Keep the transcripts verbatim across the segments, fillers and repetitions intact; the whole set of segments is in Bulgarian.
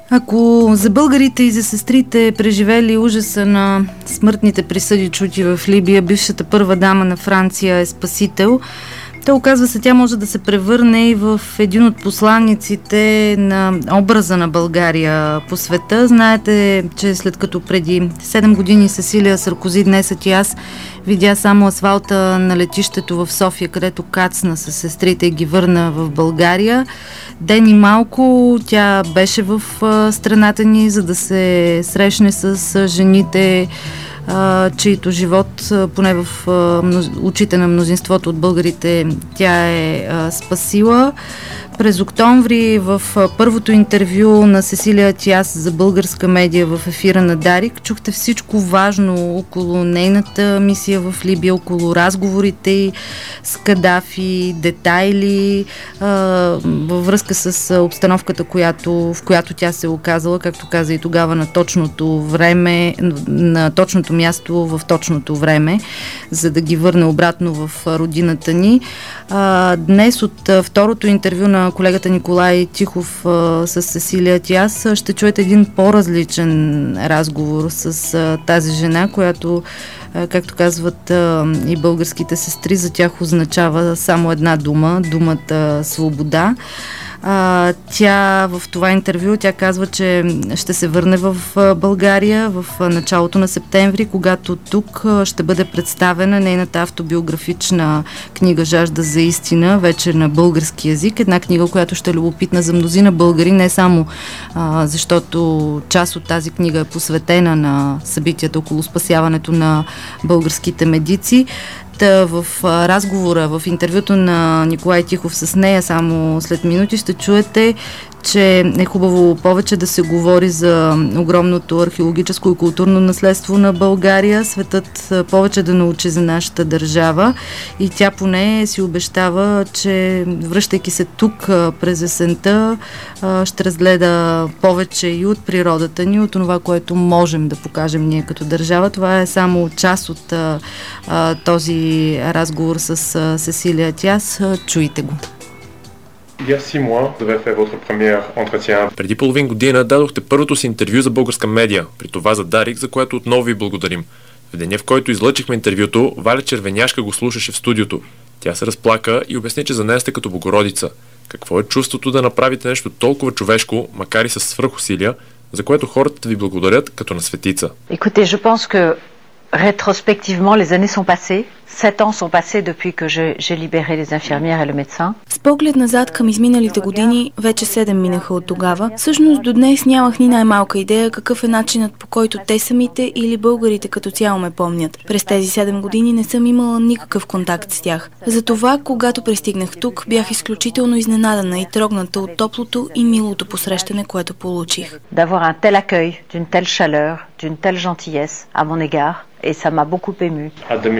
Ако за българите и за сестрите, преживели ужаса на смъртните присъди, чути в Либия, бившата първа дама на Франция е спасител, то оказва се, тя може да се превърне и в един от посланиците на образа на България по света. Знаете, че след като преди седем години Сесилия Саркози, днесът и аз, видя само асфалта на летището в София, където кацна с сестрите и ги върна в България. Ден и малко тя беше в страната ни, за да се срещне с жените, чието живот, поне в очите на мнозинството от българите, тя е спасила. През октомври в първото интервю на Сесилия Атиас за българска медия в ефира на Дарик чухте всичко важно около нейната мисия в Либия, около разговорите й с Кадафи, детайли а, във връзка с обстановката, която, в която тя се оказала, както каза и тогава, на точното време, на точното място в точното време, за да ги върне обратно в родината ни. А, днес от второто интервю на колегата Николай Тихов а, с Сесилия Атиас ще чуете един по-различен разговор с а, тази жена, която, а, както казват а, и българските сестри, за тях означава само една дума, думата свобода. А, тя в това интервю тя казва, че ще се върне в България в началото на септември, когато тук ще бъде представена нейната автобиографична книга "Жажда за истина", вече на български язик. Една книга, която ще е любопитна за мнозина българи, не само а, защото част от тази книга е посветена на събитията около спасяването на българските медици. В разговора, в интервюто на Николай Тихов с нея, само след минути ще чуете, че е хубаво повече да се говори за огромното археологическо и културно наследство на България, светът повече да научи за нашата държава, и тя поне си обещава, че връщайки се тук през есента, ще разгледа повече и от природата ни, от това, което можем да покажем ние като държава. Това е само част от а, този разговор с а, Сесилия Атиас. Чуйте го. Преди половин година дадохте първото си интервю за българска медия, при това за Дарик, за което отново ви благодарим. В деня, в който излъчихме интервюто, Валя Червеняшка го слушаше в студиото. Тя се разплака и обясни, че за нея сте като Богородица. Какво е чувството да направите нещо толкова човешко, макар и с свръхусилия, за което хората ви благодарят като на светица? Écoutez, je pense que rétrospectivement, les années sont passées. Sept ans sont passés depuis que j'ai libéré les infirmières et le médecin. С поглед назад към изминалите години, вече седем минаха от тогава, всъщност до днес нямах ни най-малка идея какъв е начинът, по който те самите или българите като цяло ме помнят. През тези седем години не съм имала никакъв контакт с тях. Затова, когато пристигнах тук, бях изключително изненадана и трогната от топлото и милото посрещане, което получих. D'avoir un tel accueil, d'une telle chaleur, d'une telle gentillesse à mon égard. Et ça m'a beaucoup ému.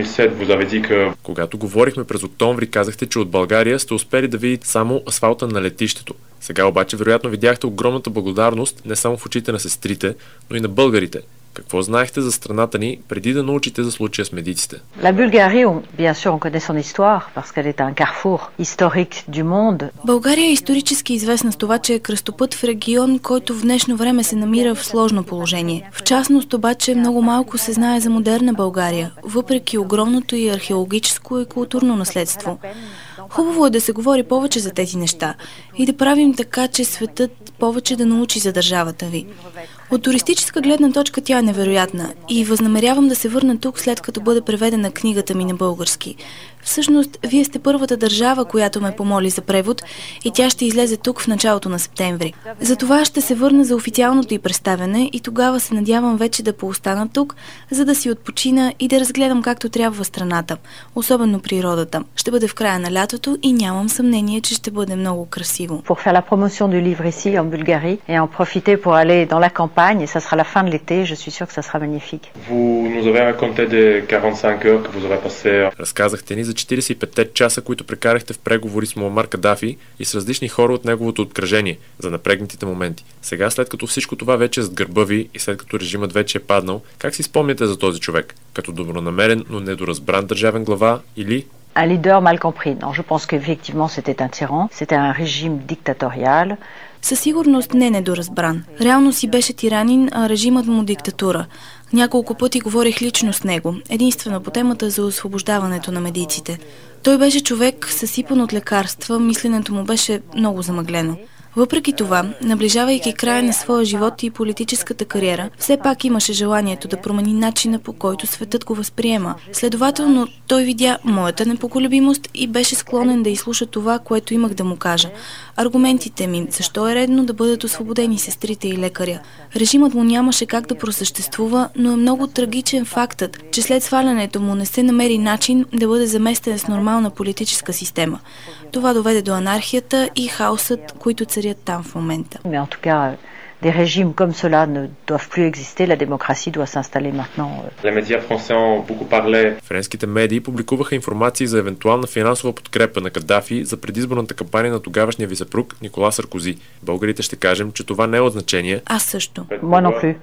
Когато говорихме през октомври, казахте, че от България сте успели да видите само асфалта на летището. Сега обаче вероятно видяхте огромната благодарност не само в очите на сестрите, но и на българите. Какво знаехте за страната ни преди да научите за случая с медиците? La Bulgarie, bien sûr, on connaît son histoire parce qu'elle est un carrefour historique du monde. България е исторически известна с това, че е кръстопът в регион, който в днешно време се намира в сложно положение. В частност обаче много малко се знае за модерна България, въпреки огромното и археологическо и културно наследство. Хубаво е да се говори повече за тези неща и да правим така, че светът повече да научи за държавата ви. От туристическа гледна точка тя е невероятна и възнамерявам да се върна тук, след като бъде преведена книгата ми на български. Всъщност, вие сте първата държава, която ме помоли за превод, и тя ще излезе тук в началото на септември. Затова ще се върна за официалното й представяне и тогава се надявам вече да поостана тук, за да си отпочина и да разгледам както трябва страната, особено природата. Ще бъде в края на лятото и нямам съмнение, че ще бъде много красиво. Pour faire la promotion du livre ici en Bulgarie et en profiter pour aller dans la campagne, et ça sera la fin de l'été, je suis sûre que ça sera magnifique. Vous nous avez raconté des quarante-cinq heures que vous aurez passé. Разказахте ни за четиридесет и пет часа, които прекарахте в преговори с Муамар Кадафи и с различни хора от неговото обкръжение за напрегнатите моменти. Сега, след като всичко това вече е зад гърба ви и след като режимът вече е паднал, как си спомняте за този човек? Като добронамерен, но недоразбран държавен глава или... Un leader mal compris. Non, je pense qu'effectivement c'était un tyran, c'était un régime dictatorial. Със сигурност не недоразбран. Реално си беше тиранин, а режимът му диктатура. Няколко пъти говорих лично с него, единствено по темата за освобождаването на медиците. Той беше човек съсипан от лекарства, мисленето му беше много замъглено. Въпреки това, наближавайки края на своя живот и политическата кариера, все пак имаше желанието да промени начина, по който светът го възприема. Следователно, той видя моята непоколебимост и беше склонен да изслуша това, което имах да му кажа. Аргументите ми, защо е редно да бъдат освободени сестрите и лекаря. Режимът му нямаше как да просъществува, но е много трагичен фактът, че след свалянето му не се намери начин да бъде заместен с нормална политическа система. Това доведе до анархията и хаосът, които царят там в момента. Des régimes comme cela ne doivent plus exister, la démocratie doit s'installer maintenant. Les médias français ont beaucoup parlé. Френските медии публикуваха информации за евентуална финансова подкрепа на Кадафи за предизборната кампания на тогавашния ви съпруг Никола Саркози. Българите ще кажем, че това не е от значение. Аз също. Moi non plus.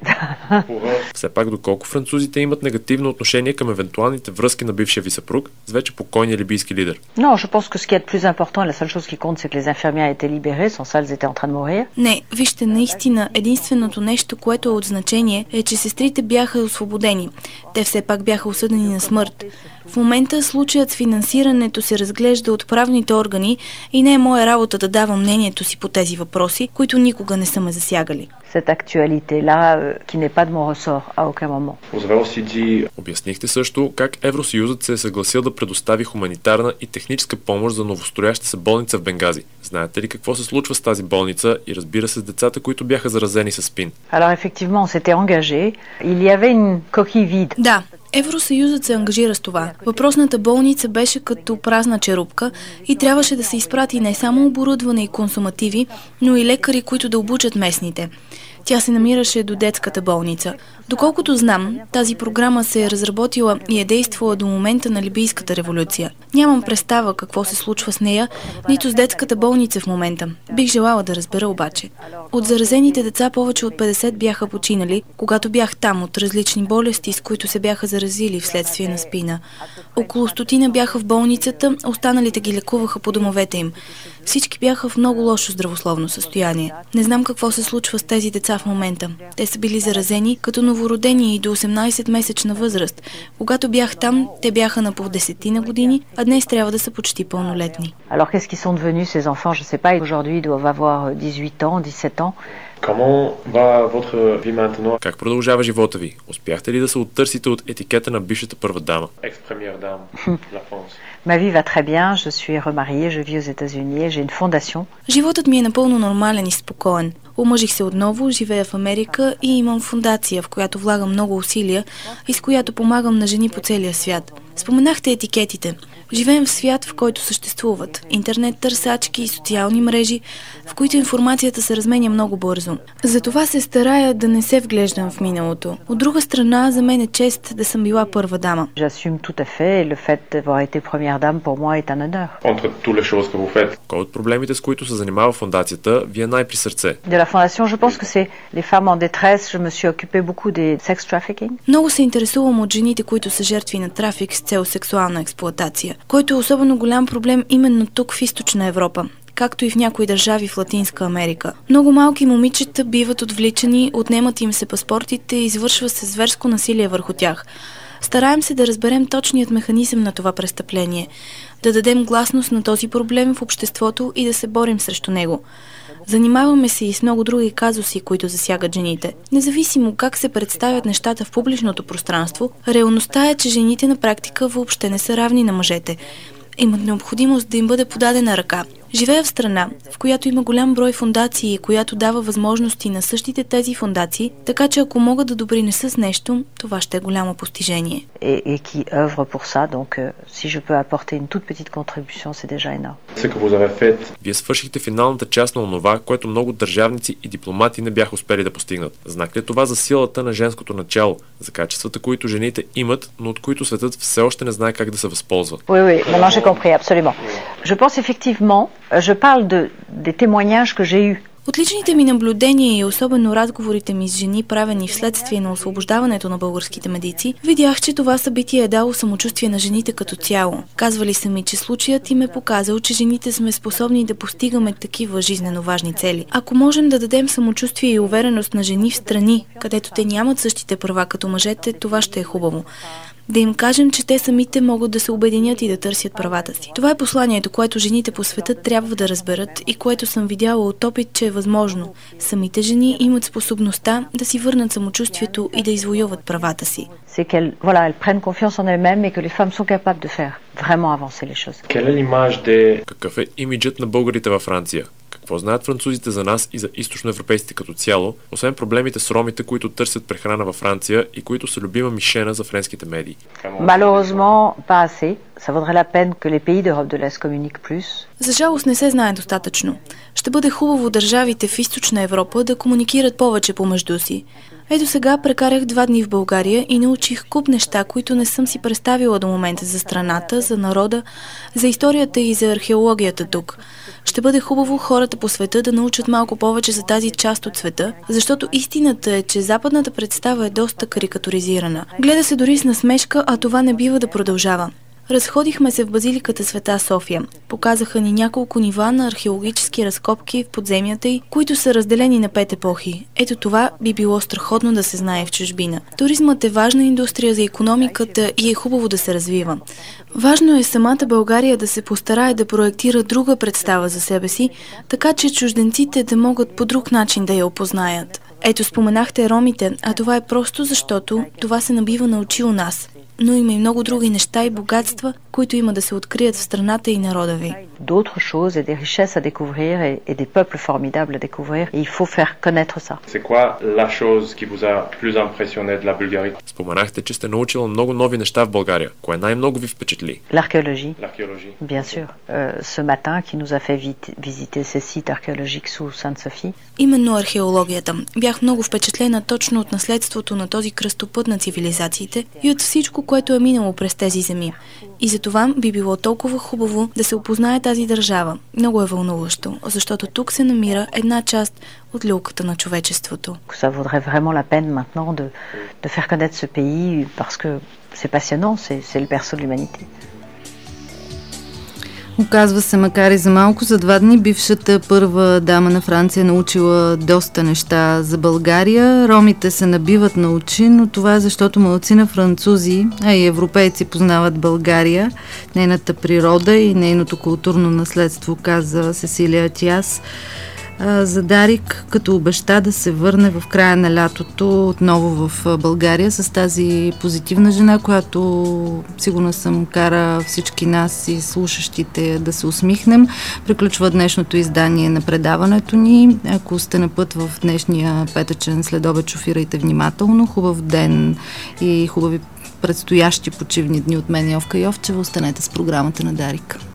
Все пак, доколко французите имат негативно отношение към евентуалните връзки на бившия ви съпруг с вече покойния либийски лидер? Non, je pense que ce qui est le plus important, la seule chose qui compte, c'est que les infirmières étaient libérées, sans ça, elles étaient en train de mourir. Не, вижте, наистина, единственото нещо, което е от значение, е, че сестрите бяха освободени. Те все пак бяха осъдени на смърт. В момента случаят с финансирането се разглежда от правните органи и не е моя работа да давам мнението си по тези въпроси, които никога не са ме засягали. Cette actualité-là, qui n'est pas de mon ressort à aucun moment. Обяснихте също как Евросъюзът се е съгласил да предостави хуманитарна и техническа помощ за новострояща се болница в Бенгази. Знаете ли какво се случва с тази болница и разбира се с децата, които бяха заразени с СПИН? Alors effectivement, on s'était engagé. Il y avait une coquille vide. Да. Евросъюзът се ангажира с това. Въпросната болница беше като празна черупка и трябваше да се изпрати не само оборудване и консумативи, но и лекари, които да обучат местните. Тя се намираше до детската болница. Доколкото знам, тази програма се е разработила и е действала до момента на либийската революция. Нямам представа какво се случва с нея, нито с детската болница в момента. Бих желала да разбера обаче. От заразените деца повече от петдесет бяха починали, когато бях там от различни болести, с които се бяха заразили вследствие на спина. Около стотина бяха в болницата, останалите ги лекуваха по домовете им. Всички бяха в много лошо здравословно състояние. Не знам какво се случва с тези деца в момента. Те са били заразени като новородени и до осемнайсетмесечна възраст. Когато бях там, те бяха на по десетина години, а днес трябва да са почти пълнолетни. Alors qu'est-ce qu'ils sont devenus ces enfants? Je sais pas. Aujourd'hui, ils doivent avoir dix-huit ans, dix-sept ans. Как продължава живота ви? Успяхте ли да се оттърсите от етикета на бившата първа дама? Ma vie va très bien, je suis remariée, je vis aux États-Unis, j'ai une fondation. Животът ми е напълно нормален и спокоен. Омъжих се отново, живея в Америка и имам фондация, в която влагам много усилия и с която помагам на жени по целия свят. Споменахте етикетите. Живеем в свят, в който съществуват интернет търсачки и социални мрежи, в които информацията се разменя много бързо. Затова се старая да не се вглеждам в миналото. От друга страна, за мен е чест да съм била първа дама. J'assume tout à fait, le fait d'avoir été première dame pour moi est un honneur. Entre toutes les choses que vous faites. Кой от проблемите, с които се занимава фондацията, ви е най-при сърце? De la fondation, je pense que c'est les femmes en détresse. Je me suis occupée beaucoup des sex trafficking. Много се интересувам от жените, които са жертви на трафик с цел сексуална експлоатация, който е особено голям проблем именно тук в Източна Европа, както и в някои държави в Латинска Америка. Много малки момичета биват отвличани, отнемат им се паспортите и извършва се зверско насилие върху тях. Стараем се да разберем точният механизъм на това престъпление, да дадем гласност на този проблем в обществото и да се борим срещу него. Занимаваме се и с много други казуси, които засягат жените. Независимо как се представят нещата в публичното пространство, реалността е, че жените на практика въобще не са равни на мъжете. Имат необходимост да им бъде подадена ръка. Живея в страна, в която има голям брой фондации и която дава възможности на същите тези фондации, така че ако могат да допринеса с нещо, това ще е голямо постижение. Et, et qui œuvre pour ça, donc euh, si je peux apporter une toute petite contribution, c'est déjà énorme. Вие свършихте финалната част на онова, което много държавници и дипломати не бяха успели да постигнат. Знак ли е това за силата на женското начало, за качествата, които жените имат, но от които светът все още не знае как да се възползва? Oui, oui, maintenant j'ai compris, absolument. Je pense effectivement, je parle de, des témoignages que j'ai eus. От личните ми наблюдения и особено разговорите ми с жени, правени вследствие на освобождаването на българските медици, видях, че това събитие е дало самочувствие на жените като цяло. Казвали са ми, че случаят им е показал, че жените сме способни да постигаме такива жизнено важни цели. Ако можем да дадем самочувствие и увереност на жени в страни, където те нямат същите права като мъжете, това ще е хубаво. Да им кажем, че те самите могат да се обединят и да търсят правата си. Това е посланието, което жените по света трябва да разберат и което съм видяла от опит, че е възможно. Самите жени имат способността да си върнат самочувствието и да извоюват правата си. C'est qu'elles, voilà, elles prennent confiance en elles-mêmes et que les femmes sont capables de faire vraiment avancer les choses. Какъв е имиджът на българите във Франция? Какво знаят французите за нас и за източноевропейците като цяло, освен проблемите с ромите, които търсят прехрана във Франция и които са любима мишена за френските медии? Malheureusement, pas assez. Ça vaudrait la peine que les pays d'Europe de l'Est communiquent plus. За жалост не се знае достатъчно. Ще бъде хубаво държавите в източна Европа да комуникират повече помежду си. Ето сега прекарах два дни в България и научих куп неща, които не съм си представила до момента за страната, за народа, за историята и за археологията тук. Ще бъде хубаво хората по света да научат малко повече за тази част от света, защото истината е, че западната представа е доста карикатуризирана. Гледа се дори с насмешка, а това не бива да продължава. Разходихме се в базиликата Света София. Показаха ни няколко нива на археологически разкопки в подземията й, които са разделени на пет епохи. Ето това би било страхотно да се знае в чужбина. Туризмът е важна индустрия за икономиката и е хубаво да се развива. Важно е самата България да се постарае да проектира друга представа за себе си, така че чужденците да могат по друг начин да я опознаят. Ето споменахте ромите, а това е просто защото това се набива на очи у нас. Но има и много други неща и богатства, които има да се открият в страната и народа ви. D'autres choses et des richesses à découvrir et, et des peuples formidables à découvrir. Et il faut faire connaître ça. C'est quoi la chose qui vous a plus impressionné de la Bulgarie? Споменахте, че сте научила много нови неща в България. Кое най-много ви впечатли? L'archéologie. L'archéologie. Bien sûr. Euh, ce matin, qui nous a fait visiter ces sites archéologiques sous Sainte-Sophie. Именно археологията. Бях много впечатлена точно от наследството на този кръстопът на цивилизациите и от всичко, което е минало през тези земи. И за това би било толкова хубаво да се опознае тази държава. Много е вълнуващо, защото тук се намира една част от люлката на човечеството. Ça vaudrait vraiment la peine maintenant de, de faire connaître ce pays parce que c'est passionnant, c'est, c'est le berceau de l'humanité. Оказва се, макар и за малко, за два дни бившата първа дама на Франция научила доста неща за България. Ромите се набиват на очи, но това е защото малцина французи, а и европейци познават България, нейната природа и нейното културно наследство, каза Сесилия Атиас за Дарик, като обеща да се върне в края на лятото отново в България с тази позитивна жена, която сигурно съм кара всички нас и слушащите да се усмихнем. Приключва днешното издание на предаването ни. Ако сте на път в днешния петъчен следобед, шофирайте внимателно. Хубав ден и хубави предстоящи почивни дни от мен, Йовка Йовчева. Останете с програмата на Дарик.